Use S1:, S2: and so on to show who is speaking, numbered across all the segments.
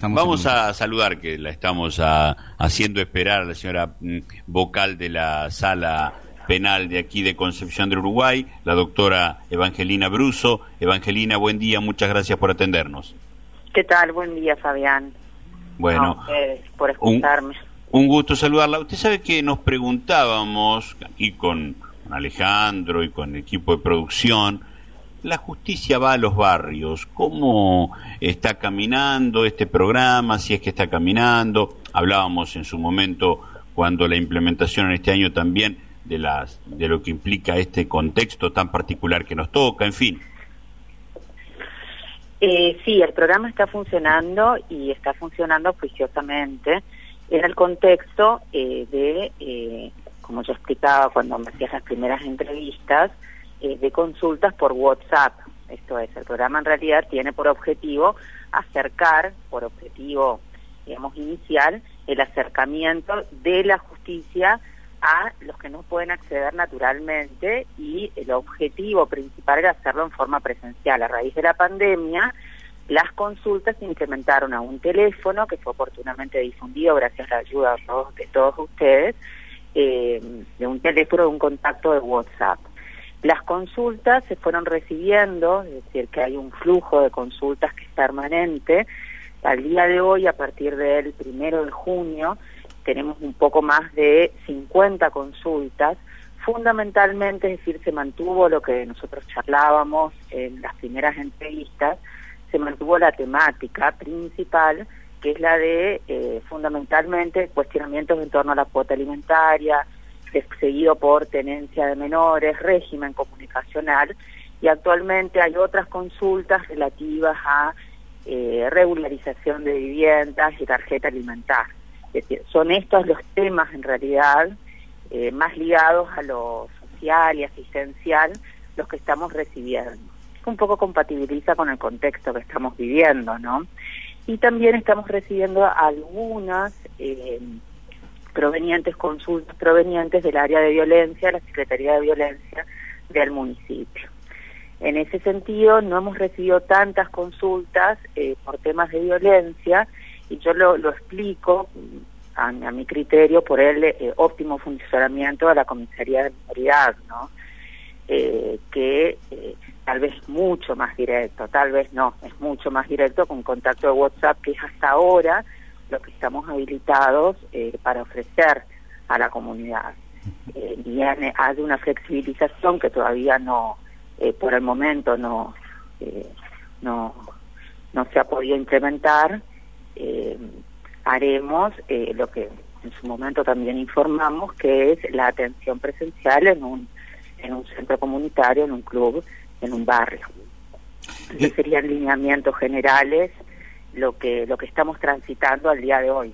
S1: estamos
S2: Vamos a saludar, que la estamos haciendo esperar a la señora vocal de la sala penal de aquí de Concepción del Uruguay, la doctora Evangelina Bruso. Evangelina, buen día, muchas gracias por atendernos.
S3: ¿Qué tal? Buen día, Fabián.
S2: Bueno,
S3: por escucharme.
S2: Un gusto saludarla. Usted sabe que nos preguntábamos aquí con Alejandro y con el equipo de producción, la justicia va a los barrios, ¿cómo está caminando este programa? Si es que está caminando. Hablábamos en su momento, cuando la implementación en este año también, de lo que implica este contexto tan particular que nos toca, en fin.
S3: Sí, el programa está funcionando y está funcionando juiciosamente en el contexto como yo explicaba cuando me hacías las primeras entrevistas, de consultas por WhatsApp. Esto es, el programa en realidad tiene por objetivo acercar, por objetivo, digamos, inicial, el acercamiento de la justicia a los que no pueden acceder naturalmente, y el objetivo principal era hacerlo en forma presencial. A raíz de la pandemia, las consultas se incrementaron a un teléfono que fue oportunamente difundido gracias a la ayuda de todos ustedes, de un teléfono, de un contacto de WhatsApp. Las consultas se fueron recibiendo, es decir, que hay un flujo de consultas que es permanente. Al día de hoy, a partir del 1 de junio, tenemos un poco más de 50 consultas. Fundamentalmente, es decir, se mantuvo lo que nosotros charlábamos en las primeras entrevistas, se mantuvo la temática principal, que es la de fundamentalmente cuestionamientos en torno a la cuota alimentaria, seguido por tenencia de menores, régimen comunicacional, y actualmente hay otras consultas relativas a regularización de viviendas y tarjeta alimentaria. Es decir, son estos los temas en realidad más ligados a lo social y asistencial los que estamos recibiendo. Un poco compatibiliza con el contexto que estamos viviendo, ¿no? Y también estamos recibiendo algunas consultas provenientes del área de violencia, la Secretaría de Violencia del municipio. En ese sentido, no hemos recibido tantas consultas por temas de violencia, y yo lo explico a mi criterio por el óptimo funcionamiento de la Comisaría de Minoridad, ¿no? Que tal vez mucho más directo, tal vez no, es mucho más directo con contacto de WhatsApp, que es hasta ahora lo que estamos habilitados para ofrecer a la comunidad. Bien, hay una flexibilización que todavía no, por el momento no se ha podido implementar. Haremos lo que en su momento también informamos, que es la atención presencial en un centro comunitario, en un club, en un barrio. Entonces serían lineamientos generales lo que estamos transitando al día de hoy.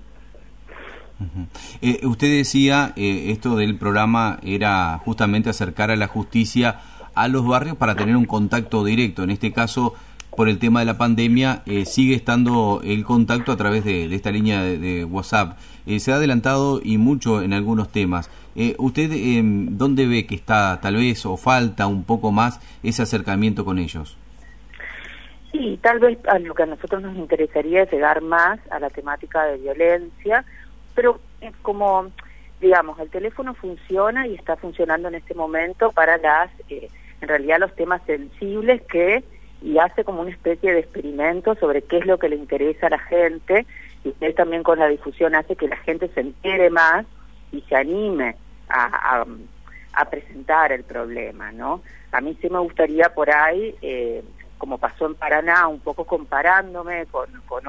S1: Usted decía, esto del programa era justamente acercar a la justicia a los barrios para tener un contacto directo. En este caso, por el tema de la pandemia, sigue estando el contacto a través de esta línea de WhatsApp. Se ha adelantado y mucho en algunos temas. ¿Usted dónde ve que está, tal vez, o falta un poco más ese acercamiento con ellos?
S3: Sí, tal vez a lo que a nosotros nos interesaría es llegar más a la temática de violencia, pero como, digamos, el teléfono funciona y está funcionando en este momento para en realidad los temas sensibles y hace como una especie de experimento sobre qué es lo que le interesa a la gente, y usted también con la difusión hace que la gente se entere más y se anime a presentar el problema, ¿no? A mí sí me gustaría por ahí, como pasó en Paraná, un poco comparándome con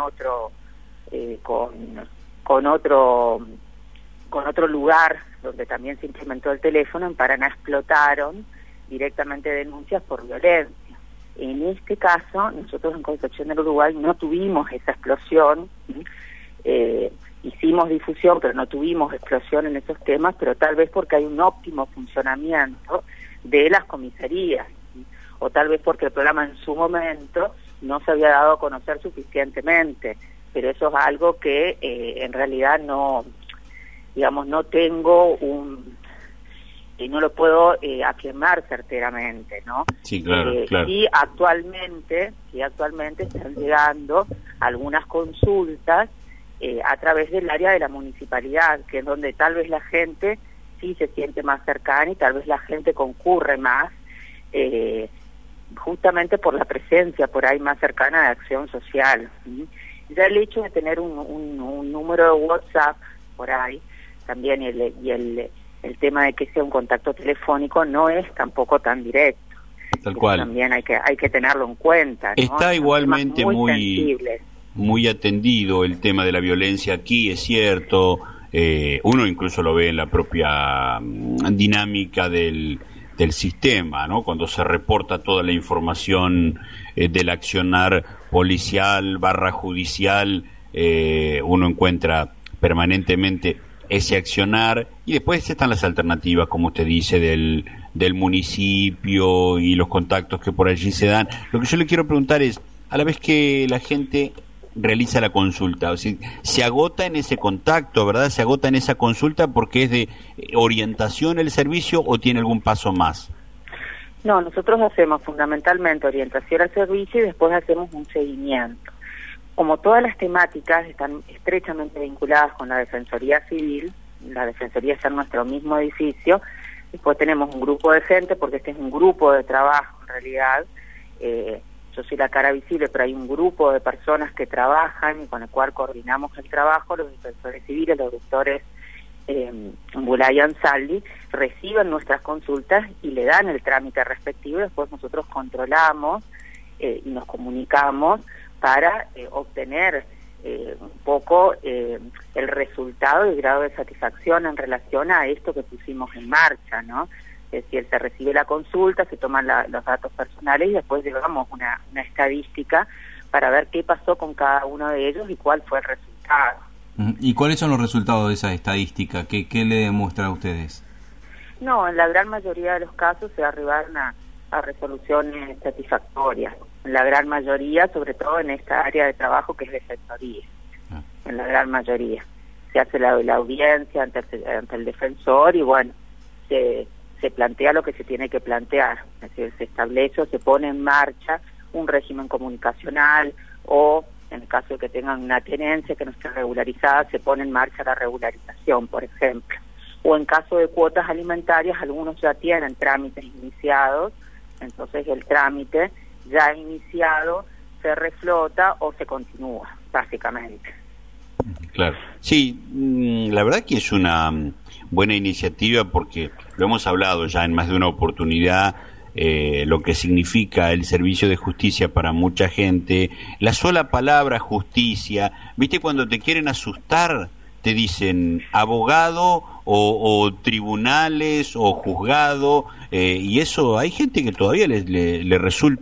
S3: otro lugar donde también se implementó el teléfono. En Paraná explotaron directamente denuncias por violencia. En este caso, nosotros en Concepción del Uruguay no tuvimos esa explosión, hicimos difusión, pero no tuvimos explosión en esos temas, pero tal vez porque hay un óptimo funcionamiento de las comisarías, o tal vez porque el programa en su momento no se había dado a conocer suficientemente, pero eso es algo que en realidad no, digamos, no tengo y no lo puedo afirmar certeramente, ¿no?
S2: Sí, claro, claro.
S3: Sí, actualmente están llegando algunas consultas a través del área de la municipalidad, que es donde tal vez la gente sí se siente más cercana y tal vez la gente concurre más, justamente por la presencia por ahí más cercana de acción social. ¿Sí? Ya el hecho de tener un número de WhatsApp por ahí, también el tema de que sea un contacto telefónico no es tampoco tan directo.
S2: Tal cual.
S3: También hay que tenerlo en cuenta, ¿no?
S2: Está igualmente muy atendido el tema de la violencia aquí, es cierto. Uno incluso lo ve en la propia dinámica del sistema, ¿no? Cuando se reporta toda la información del accionar policial / judicial, uno encuentra permanentemente ese accionar, y después están las alternativas, como usted dice, del municipio y los contactos que por allí se dan. Lo que yo le quiero preguntar es, a la vez que la gente realiza la consulta, o sea, se agota en ese contacto, ¿verdad? Se agota en esa consulta porque es de orientación el servicio, ¿o tiene algún paso más?
S3: No, nosotros hacemos fundamentalmente orientación al servicio y después hacemos un seguimiento. Como todas las temáticas están estrechamente vinculadas con la Defensoría Civil, la Defensoría está en nuestro mismo edificio, después tenemos un grupo de gente, porque este es un grupo de trabajo en realidad. Yo soy la cara visible, pero hay un grupo de personas que trabajan y con el cual coordinamos el trabajo. Los defensores civiles, los doctores Bulay y Ansaldi, reciben nuestras consultas y le dan el trámite respectivo, y después nosotros controlamos y nos comunicamos para obtener un poco el resultado y el grado de satisfacción en relación a esto que pusimos en marcha, ¿no? Es decir, se recibe la consulta, se toman los datos personales y después llevamos una estadística para ver qué pasó con cada uno de ellos y cuál fue el resultado.
S1: ¿Y cuáles son los resultados de esa estadística? ¿Qué le demuestra a ustedes?
S3: No, en la gran mayoría de los casos se arribaron a resoluciones satisfactorias. En la gran mayoría, sobre todo en esta área de trabajo que es defensoría. En la gran mayoría. Se hace la audiencia ante el defensor y bueno, se plantea lo que se tiene que plantear. Es decir, se establece o se pone en marcha un régimen comunicacional, o en el caso de que tengan una tenencia que no esté regularizada, se pone en marcha la regularización, por ejemplo. O en caso de cuotas alimentarias, algunos ya tienen trámites iniciados, entonces el trámite ya iniciado se reflota o se continúa, básicamente.
S2: Claro. Sí, la verdad que es una buena iniciativa, porque lo hemos hablado ya en más de una oportunidad, lo que significa el servicio de justicia para mucha gente. La sola palabra justicia, ¿viste? Cuando te quieren asustar, te dicen abogado o tribunales o juzgado, y eso hay gente que todavía le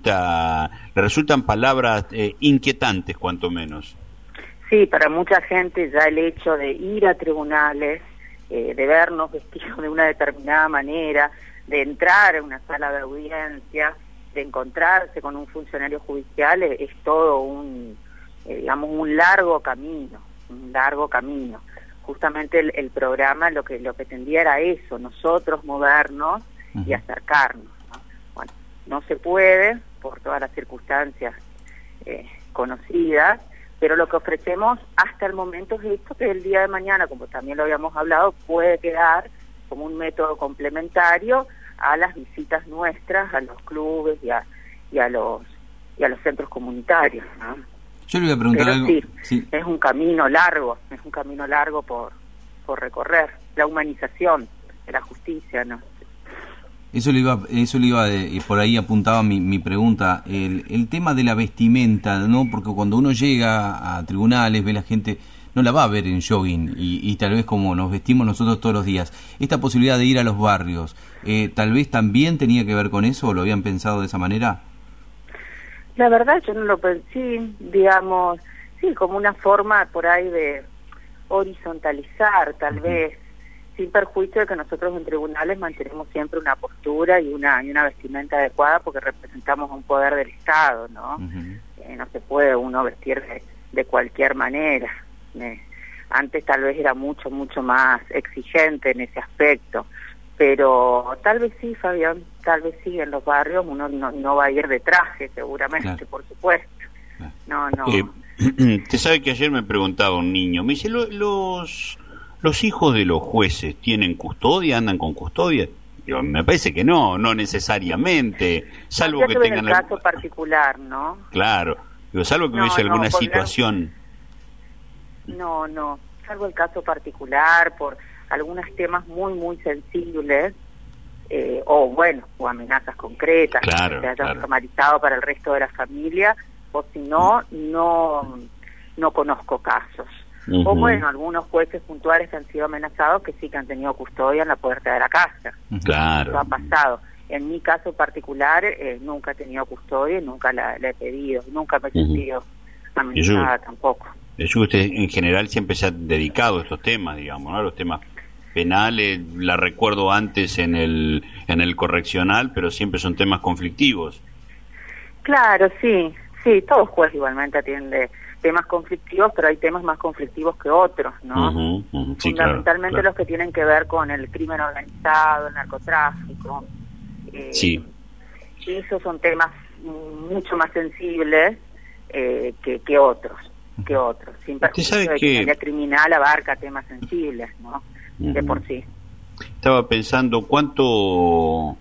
S2: resultan palabras inquietantes, cuanto menos.
S3: Sí, para mucha gente ya el hecho de ir a tribunales, de vernos vestidos de una determinada manera, de entrar a una sala de audiencia, de encontrarse con un funcionario judicial, es todo un largo camino, Justamente el programa lo que tendía era eso, nosotros movernos y acercarnos, ¿no? Bueno, no se puede por todas las circunstancias conocidas, pero lo que ofrecemos hasta el momento es esto, que el día de mañana, como también lo habíamos hablado, puede quedar como un método complementario a las visitas nuestras a los clubes y a los centros comunitarios, ¿no?
S1: Yo le voy a preguntar
S3: pero
S1: algo.
S3: Sí, es un camino largo por recorrer, la humanización de la justicia, ¿no?
S1: Eso le iba por ahí apuntaba mi pregunta, el tema de la vestimenta, ¿no? Porque cuando uno llega a tribunales, ve la gente, no la va a ver en jogging y tal vez como nos vestimos nosotros todos los días. Esta posibilidad de ir a los barrios, tal vez también tenía que ver con eso, ¿o lo habían pensado de esa manera?
S3: La verdad yo no lo pensé, digamos, sí, como una forma por ahí de horizontalizar, tal vez, sin perjuicio de que nosotros en tribunales mantenemos siempre una postura y una vestimenta adecuada, porque representamos un poder del Estado, ¿no? No se puede uno vestir de cualquier manera. Antes tal vez era mucho más exigente en ese aspecto, Pero tal vez sí, Fabián, tal vez sí, en los barrios uno no va a ir de traje, seguramente, claro. Por supuesto. Claro. No.
S2: Te sabe que ayer me preguntaba un niño, me dice, ¿los hijos de los jueces tienen custodia, andan con custodia? Yo, me parece que no necesariamente, salvo que tengan...
S3: en el caso particular, ¿no?
S2: Claro, pero salvo que hubiese alguna situación...
S3: No, salvo el caso particular, por algunos temas muy sensibles, o amenazas concretas,
S2: claro,
S3: que se hayan normalizado para el resto de la familia, o si no conozco casos. O algunos jueces puntuales que han sido amenazados que sí que han tenido custodia en la puerta de la casa.
S2: Claro.
S3: Eso ha pasado. En mi caso particular, nunca he tenido custodia y nunca la he pedido, nunca me he sentido amenazada tampoco.
S2: Yo usted en general siempre se ha dedicado a estos temas, digamos, ¿no? A los temas penales, la recuerdo antes en el correccional, pero siempre son temas conflictivos.
S3: Claro, sí, todo juez igualmente atiende temas conflictivos, pero hay temas más conflictivos que otros, ¿no?
S2: Sí,
S3: fundamentalmente
S2: claro.
S3: Los que tienen que ver con el crimen organizado, el narcotráfico.
S2: Sí.
S3: Esos son temas mucho más sensibles que otros. Sin perjuicio de que la criminal abarca temas sensibles, ¿no? De por sí.
S2: Estaba pensando cuánto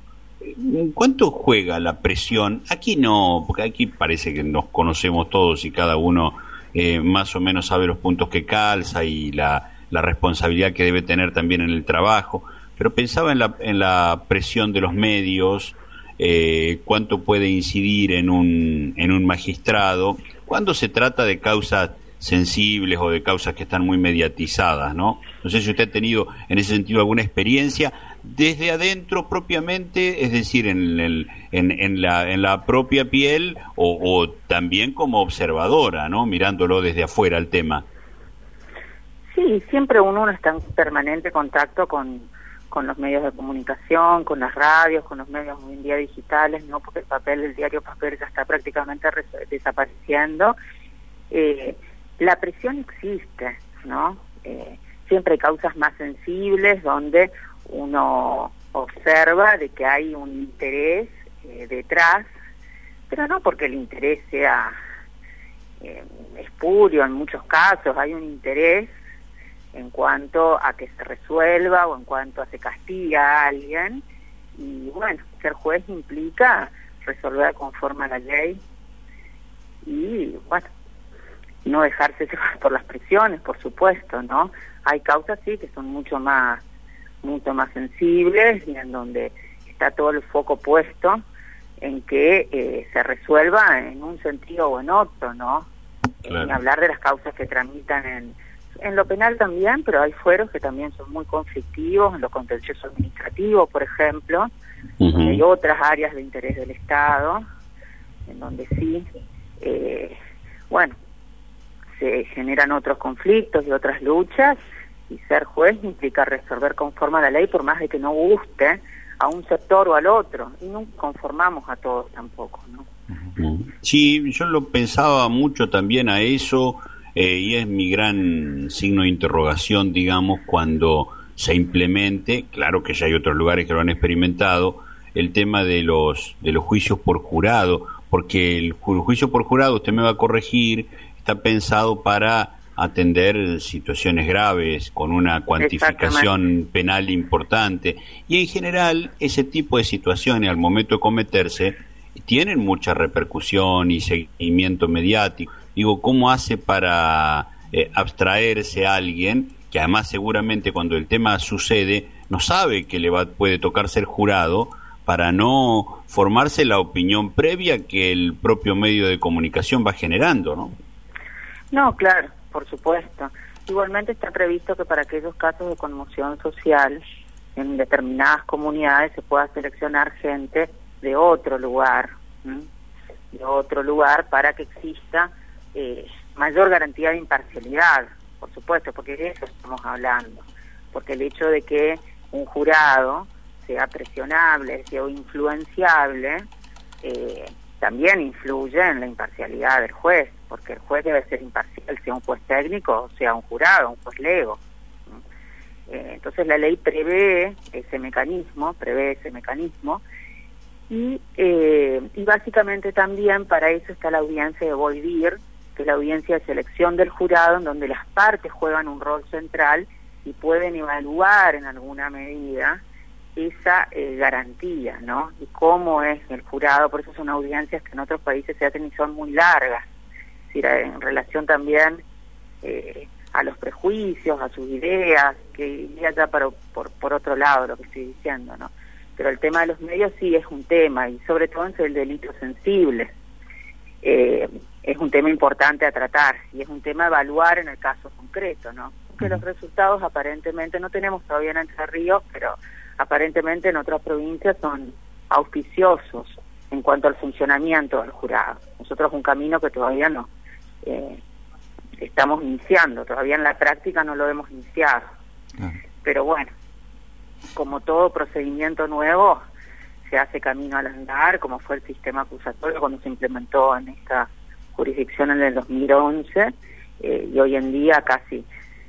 S2: juega la presión. Aquí no, porque aquí parece que nos conocemos todos y cada uno más o menos sabe los puntos que calza y la responsabilidad que debe tener también en el trabajo. Pero pensaba en la presión de los medios, cuánto puede incidir en un magistrado cuando se trata de causas sensibles o de causas que están muy mediatizadas, ¿no? No sé si usted ha tenido en ese sentido alguna experiencia desde adentro propiamente, es decir, en la propia piel o también como observadora, ¿no? Mirándolo desde afuera el tema.
S3: Sí, siempre uno está en permanente contacto con los medios de comunicación, con las radios, con los medios hoy en día digitales, ¿no? Porque el diario papel ya está prácticamente desapareciendo. La presión existe, ¿no? Siempre hay causas más sensibles donde uno observa de que hay un interés detrás, pero no porque el interés sea espurio en muchos casos, hay un interés en cuanto a que se resuelva o en cuanto a se castiga a alguien, y ser juez implica resolver conforme a la ley y no dejarse llevar por las presiones, por supuesto, ¿no? Hay causas sí que son mucho más sensibles y en donde está todo el foco puesto en que se resuelva en un sentido o en otro, ¿no?
S2: Claro.
S3: Ni hablar de las causas que tramitan en lo penal también, pero hay fueros que también son muy conflictivos, en lo contencioso administrativo, por ejemplo, donde hay otras áreas de interés del Estado, en donde sí, se generan otros conflictos y otras luchas, y ser juez implica resolver conforme a la ley, por más de que no guste a un sector o al otro, y no conformamos a todos tampoco, ¿no?
S2: Sí, yo lo pensaba mucho también a eso, y es mi gran signo de interrogación, digamos, cuando se implemente, claro que ya hay otros lugares que lo han experimentado, el tema de los juicios por jurado, porque el juicio por jurado, usted me va a corregir, está pensado para atender situaciones graves con una cuantificación penal importante, y en general ese tipo de situaciones al momento de cometerse tienen mucha repercusión y seguimiento mediático. Digo, ¿cómo hace para abstraerse a alguien que además seguramente cuando el tema sucede no sabe que puede tocar ser jurado, para no formarse la opinión previa que el propio medio de comunicación va generando, ¿no?
S3: No, claro, por supuesto. Igualmente está previsto que para aquellos casos de conmoción social en determinadas comunidades se pueda seleccionar gente de otro lugar, para que exista mayor garantía de imparcialidad, por supuesto, porque de eso estamos hablando. Porque el hecho de que un jurado sea presionable, sea influenciable, también influye en la imparcialidad del juez, porque el juez debe ser imparcial, sea un juez técnico o sea un jurado, un juez lego. Entonces la ley prevé ese mecanismo, y básicamente también para eso está la audiencia de voir dire, que es la audiencia de selección del jurado, en donde las partes juegan un rol central y pueden evaluar en alguna medida esa garantía, ¿no? Y cómo es el jurado. Por eso son audiencias que en otros países se hacen y son muy largas, es decir, en relación también a los prejuicios, a sus ideas, que iría ya por otro lado lo que estoy diciendo, ¿no? Pero el tema de los medios sí es un tema, y sobre todo en el delito sensible. Es un tema importante a tratar, y es un tema a evaluar en el caso concreto, ¿no? Porque los resultados aparentemente, no tenemos todavía en Entre Ríos, pero aparentemente en otras provincias son auspiciosos en cuanto al funcionamiento del jurado. Nosotros un camino que todavía no estamos iniciando, todavía en la práctica no lo hemos iniciado. Pero bueno, como todo procedimiento nuevo, se hace camino al andar, como fue el sistema acusatorio cuando se implementó en esta jurisdicción en el 2011, y hoy en día, casi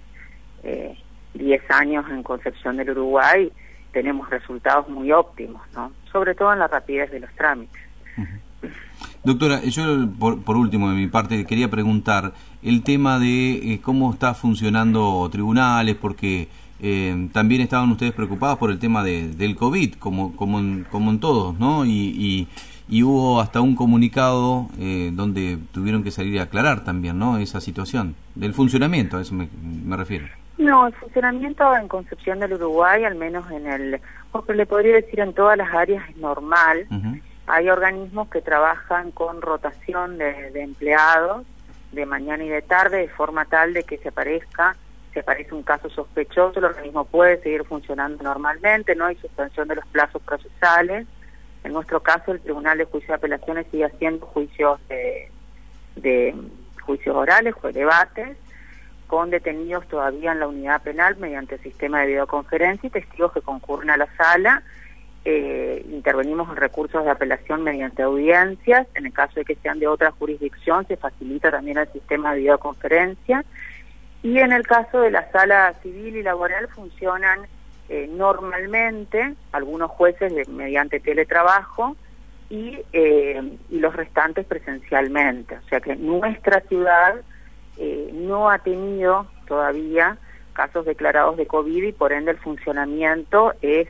S3: 10 años en Concepción del Uruguay, tenemos resultados muy óptimos, ¿no? Sobre todo en la rapidez de los trámites.
S1: Doctora, yo por último de mi parte quería preguntar el tema de cómo está funcionando tribunales, porque también estaban ustedes preocupados por el tema del COVID, como en todos, ¿no? Y hubo hasta un comunicado donde tuvieron que salir a aclarar también, ¿no? Esa situación del funcionamiento, a eso me refiero.
S3: No, el funcionamiento en Concepción del Uruguay, al menos porque le podría decir en todas las áreas, es normal. Hay organismos que trabajan con rotación de empleados de mañana y de tarde, de forma tal de que si aparece un caso sospechoso, el organismo puede seguir funcionando normalmente, no hay suspensión de los plazos procesales. En nuestro caso, el Tribunal de Juicio de Apelaciones sigue haciendo juicios de juicios orales o debates con detenidos todavía en la unidad penal mediante el sistema de videoconferencia y testigos que concurren a la sala. Intervenimos en recursos de apelación mediante audiencias. En el caso de que sean de otra jurisdicción, se facilita también el sistema de videoconferencia. Y en el caso de la sala civil y laboral funcionan normalmente, algunos jueces mediante teletrabajo y los restantes presencialmente. O sea que nuestra ciudad no ha tenido todavía casos declarados de COVID y por ende el funcionamiento es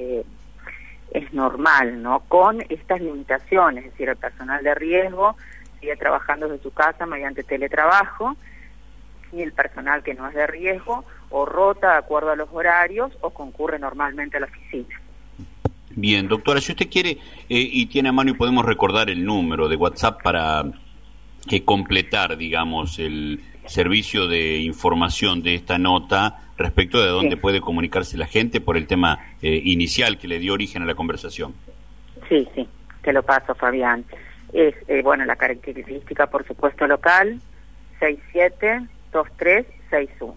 S3: normal, ¿no? Con estas limitaciones, es decir, el personal de riesgo sigue trabajando desde su casa mediante teletrabajo, y el personal que no es de riesgo o rota de acuerdo a los horarios o concurre normalmente a la oficina.
S2: Bien, doctora, si usted quiere y tiene a mano y podemos recordar el número de WhatsApp para completar, digamos, el servicio de información de esta nota respecto de dónde puede comunicarse la gente por el tema inicial que le dio origen a la conversación.
S3: Sí, te lo paso, Fabián. Es, la característica, por supuesto, local, 672361.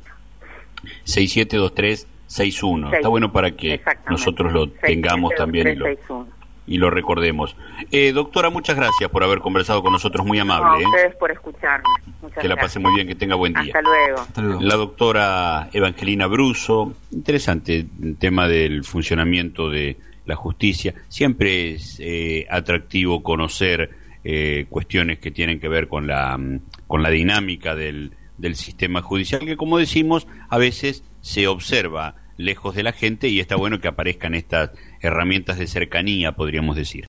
S2: 672361. Está bueno para que nosotros lo tengamos también y lo recordemos. Doctora, muchas gracias por haber conversado con nosotros, muy amable.
S3: A ustedes por escucharme. Muchas
S2: que la pase muy bien, que tenga buen día.
S3: Hasta luego.
S2: La doctora Evangelina Bruso. Interesante el tema del funcionamiento de la justicia. Siempre es atractivo conocer cuestiones que tienen que ver con la dinámica del sistema judicial, que, como decimos, a veces se observa lejos de la gente y está bueno que aparezcan estas herramientas de cercanía, podríamos decir.